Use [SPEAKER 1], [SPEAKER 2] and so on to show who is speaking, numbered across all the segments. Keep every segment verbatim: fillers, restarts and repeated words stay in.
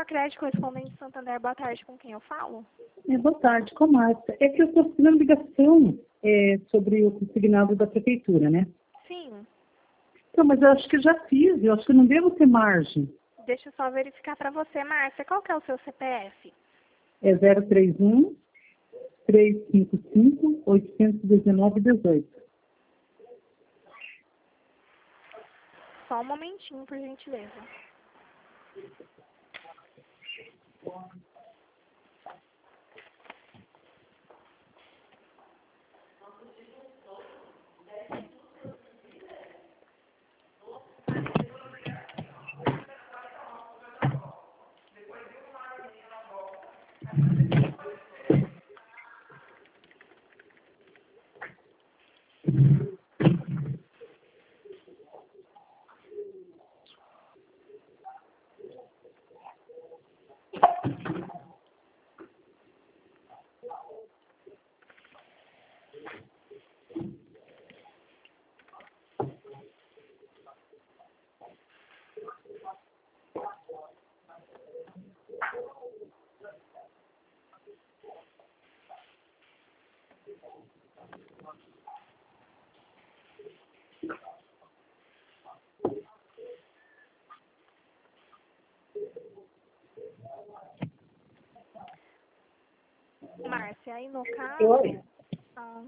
[SPEAKER 1] Crédito, correspondente Santander, boa tarde, com quem eu falo?
[SPEAKER 2] É, boa tarde, com a Márcia. É que eu estou fazendo ligação é, sobre o consignado da prefeitura, né?
[SPEAKER 1] Sim.
[SPEAKER 2] Então, mas eu acho que eu já fiz, eu acho que eu não devo ter margem.
[SPEAKER 1] Deixa eu só verificar para você, Márcia. Qual que é o seu C P F?
[SPEAKER 2] É zero três um, três cinco cinco, oito um nove um oito.
[SPEAKER 1] Só um momentinho, por gentileza. Márcia, aí no caso,
[SPEAKER 2] Oi?
[SPEAKER 1] ah,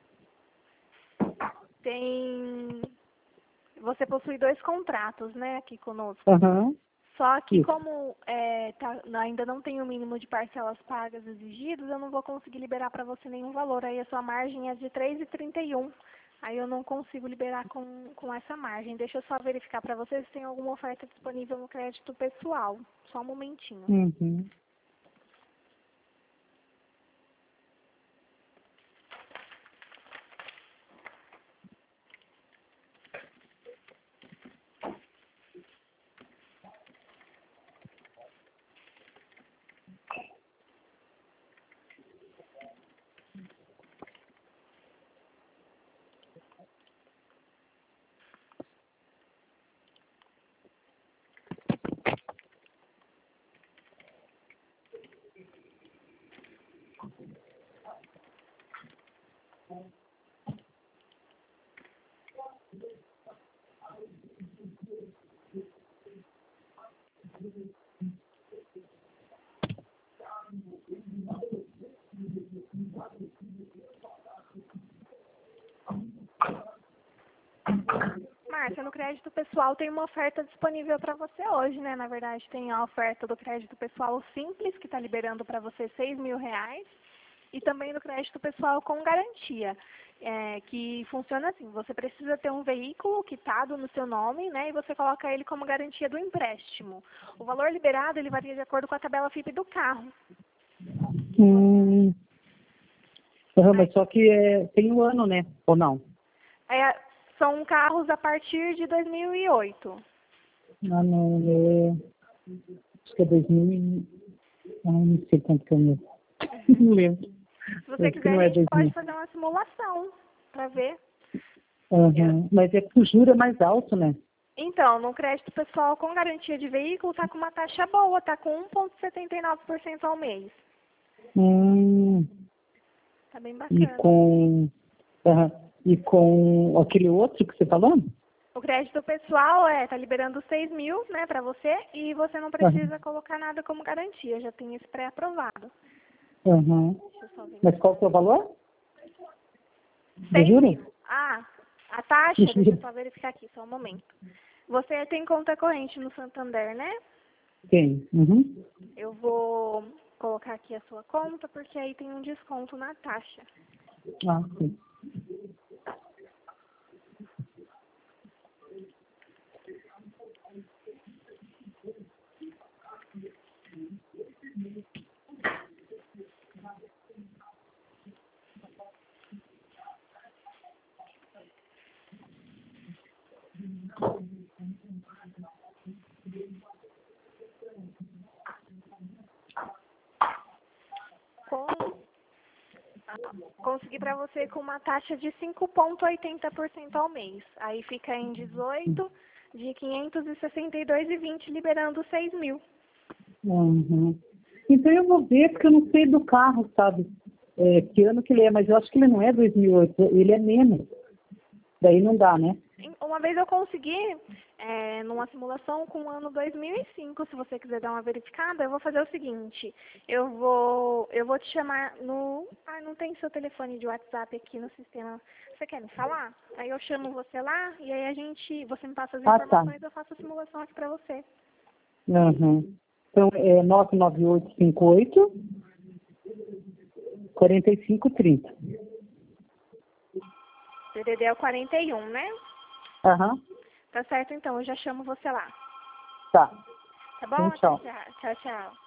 [SPEAKER 1] tem... Você possui dois contratos, né, aqui conosco.
[SPEAKER 2] Aham.
[SPEAKER 1] Só que
[SPEAKER 2] Isso.
[SPEAKER 1] como é, tá, ainda não tem o mínimo de parcelas pagas exigidos, eu não vou conseguir liberar para você nenhum valor. Aí a sua margem é de três vírgula trinta e um. Aí eu não consigo liberar com, com essa margem. Deixa eu só verificar para você se tem alguma oferta disponível no crédito pessoal. Só um momentinho.
[SPEAKER 2] Uhum.
[SPEAKER 1] Márcia, no crédito pessoal tem uma oferta disponível para você hoje, né? Na verdade, tem a oferta do crédito pessoal simples, que está liberando para você seis mil reais. E também do crédito pessoal com garantia, é, que funciona assim. Você precisa ter um veículo quitado no seu nome, né? E você coloca ele como garantia do empréstimo. O valor liberado, ele varia de acordo com a tabela F I P do carro.
[SPEAKER 2] Hum. Uhum, mas só que é, tem um ano, né? Ou não?
[SPEAKER 1] É, são carros a partir de dois mil e oito.
[SPEAKER 2] Ah, não, é... Acho que é dois mil e... Ah, não sei quanto que é o meu. Não lembro.
[SPEAKER 1] Se você
[SPEAKER 2] Acho que
[SPEAKER 1] quiser,
[SPEAKER 2] não
[SPEAKER 1] a
[SPEAKER 2] é
[SPEAKER 1] gente
[SPEAKER 2] dois
[SPEAKER 1] pode
[SPEAKER 2] mil.
[SPEAKER 1] fazer uma simulação para ver.
[SPEAKER 2] Uhum. Mas é que o juro é mais alto, né?
[SPEAKER 1] Então, no crédito pessoal com garantia de veículo, está com uma taxa boa, está com um vírgula setenta e nove por cento ao mês.
[SPEAKER 2] Hum.
[SPEAKER 1] Tá bem
[SPEAKER 2] E
[SPEAKER 1] bacana.
[SPEAKER 2] com... Uhum. E com aquele outro que você falou?
[SPEAKER 1] O crédito pessoal é, tá liberando seis mil, né, para você, e você não precisa
[SPEAKER 2] Uhum.
[SPEAKER 1] colocar nada como garantia, já tem esse pré-aprovado.
[SPEAKER 2] Uhum.
[SPEAKER 1] Deixa eu só ver.
[SPEAKER 2] Mas qual que é o valor? Do
[SPEAKER 1] seis
[SPEAKER 2] juro?
[SPEAKER 1] mil. Ah, a taxa, deixa eu só verificar aqui, só um momento. Você tem conta corrente no Santander, né?
[SPEAKER 2] Tem. Uhum.
[SPEAKER 1] Eu vou colocar aqui a sua conta, porque aí tem um desconto na taxa.
[SPEAKER 2] Ah, sim.
[SPEAKER 1] Com, consegui para você com uma taxa de cinco vírgula oitenta por cento ao mês. Aí fica em dezoito de quinhentos e sessenta e dois e vinte, liberando seis mil.
[SPEAKER 2] Uhum. Então eu vou ver, porque eu não sei do carro, sabe? É, que ano que ele é, mas eu acho que ele não é dois mil e oito, ele é menos. Daí não dá, né?
[SPEAKER 1] Uma vez eu consegui, é, numa simulação com o ano dois mil e cinco, se você quiser dar uma verificada, eu vou fazer o seguinte, eu vou, eu vou te chamar no... Ah, não tem seu telefone de WhatsApp aqui no sistema. Você quer me falar? Aí eu chamo você lá e aí a gente, você me passa as
[SPEAKER 2] Ah, tá.
[SPEAKER 1] informações, eu faço a simulação aqui pra você.
[SPEAKER 2] Uhum. Então é nove nove oito cinco oito, quatro cinco três zero.
[SPEAKER 1] C D D é o quarenta e um, né?
[SPEAKER 2] Aham.
[SPEAKER 1] Tá certo, então, eu já chamo você lá.
[SPEAKER 2] Tá.
[SPEAKER 1] Tá bom?
[SPEAKER 2] Então, tchau.
[SPEAKER 1] Tchau, tchau. Tchau.